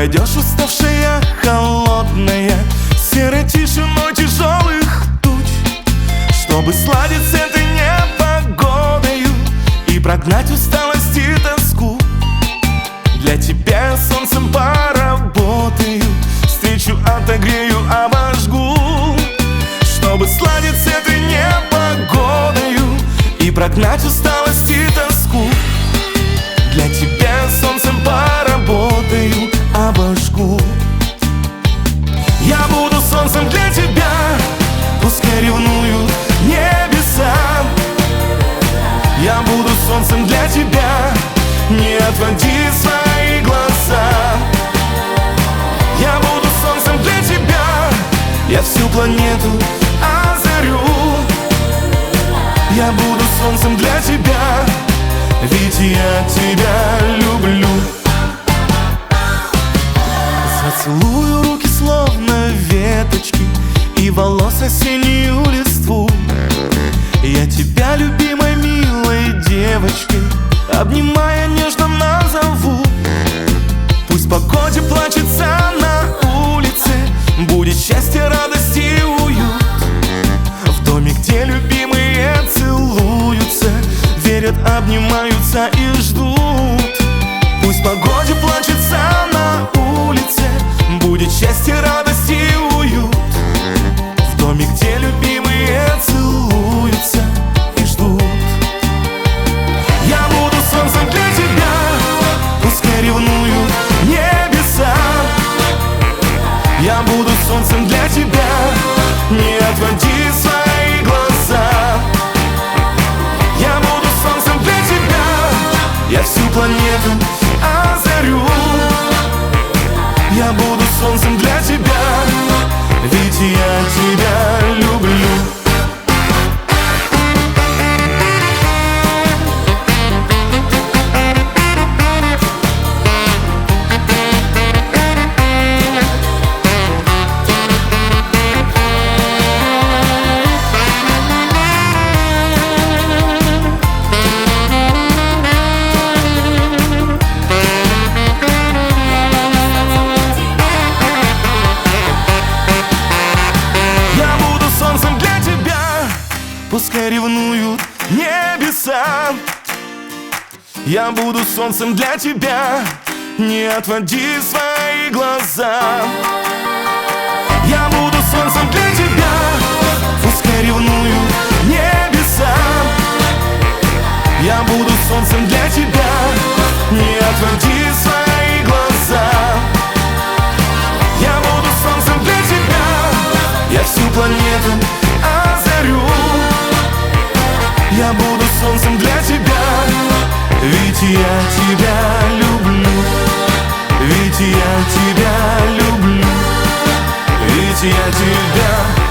войдешь уставшая, холодная, серой тишиной тяжелых туч, чтобы сладить с этой непогодою и прогнать усталость и тоску. Для тебя я солнцем поработаю, встречу отогрею, обожгу, чтобы сладить с этой непогодою и прогнать усталость и тоску. Для тебя я солнцем поработаю, обожгу. Я буду солнцем для тебя, пускай ревнуют небеса. Я буду солнцем для тебя, не отводи свои глаза. Я буду солнцем для тебя, я всю планету озарю. Я буду солнцем для тебя, ведь я тебя люблю. Зацелую руки, словно веточки, и волос осеннюю листву. Я тебя, любимой, милой девочкой, обнимая, нежно назову. Пусть в погоде плачется на улице, будет счастье, радость и уют. В доме, где любимые целуются, верят, обнимаются и ждут. Пусть в погоде плачется на улице, будет счастье, радость и уют. В доме, где любимые целуются и ждут. Я буду солнцем для тебя, пускай ревнуют небеса. Я буду солнцем для тебя, не отводи свои глаза. Я буду солнцем для тебя, я всю планету озарю. Я буду солнцем для тебя, ведь я тебя люблю. Пускай ревнуют небеса. Я буду солнцем для тебя, не отводи свои глаза. Я буду солнцем для тебя, пускай ревнуют небеса. Я буду солнцем для тебя, не отводи свои глаза. Я буду солнцем для тебя, я всю планету озарю. Я буду солнцем для тебя, ведь я тебя люблю. Ведь я тебя люблю. Ведь я тебя